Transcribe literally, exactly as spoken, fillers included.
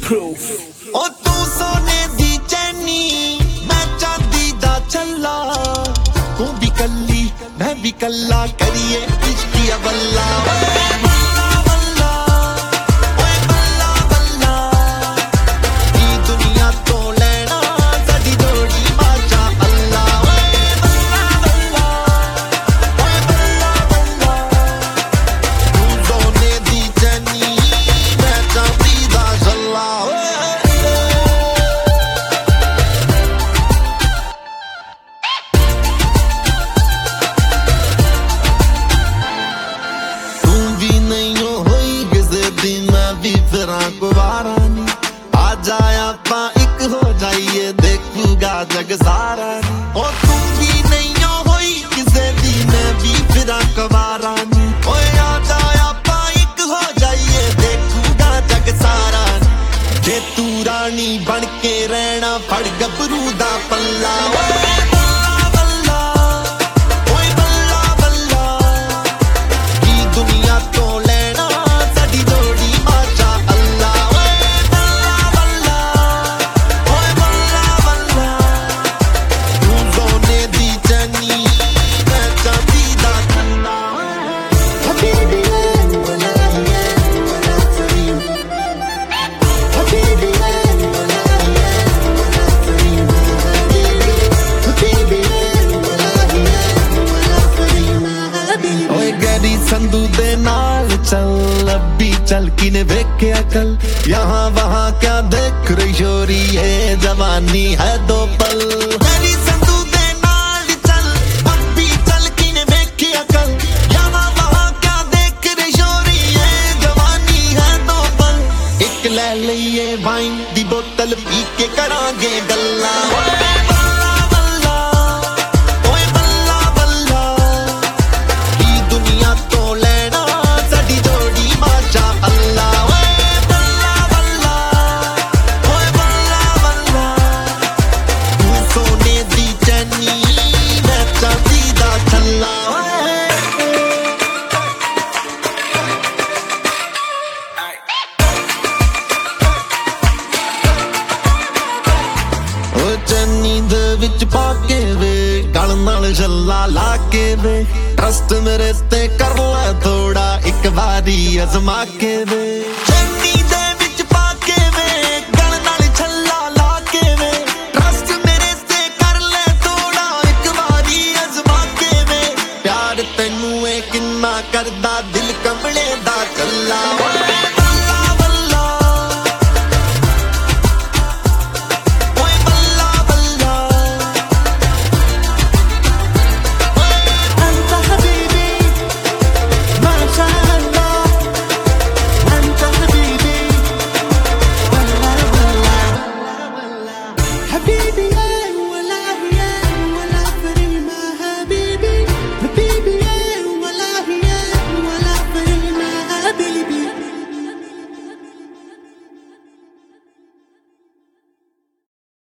proof ओ तू सोने दी चैनी मैं चांदी दा छल्ला तू भी कल्ली मैं भी कल्ला करिए इश्क बल्ला आ जाया पा एक हो जाइए देखूगा जग सारा ओ तू भी नहीं होई किसे दी मैं भी फिरा कवारा ओए आ जाया पा एक हो जाइए देखूगा जग सारा जे तू रानी बन के रहना फड़ गबरू दा पल्ला संधू दे नाल चल अभी चल किने वेखे अकल यहाँ वहाँ क्या देख रही छोरी ये जवानी है दो पल मेरी संधू दे नाल चल अभी चल किने वेखे अकल यहाँ वहाँ क्या देख रही छोरी ये जवानी है दो पल एक ले लिए वाइन दी बोतल पी के करांगे गल्ला चन्नी दे विच पाके वे गल नाल छल्ला लाके वे ट्रस्ट मेरे ते कर ले थोड़ा एक बारी अजमा के वे चन्नी दे विच पाके वे गल नाल छल्ला लाके वे ट्रस्ट मेरे ते कर ले थोड़ा एक बारी अजमा के वे प्यार तैनू ए किन्ना करदा दिल कमले दा कल्ला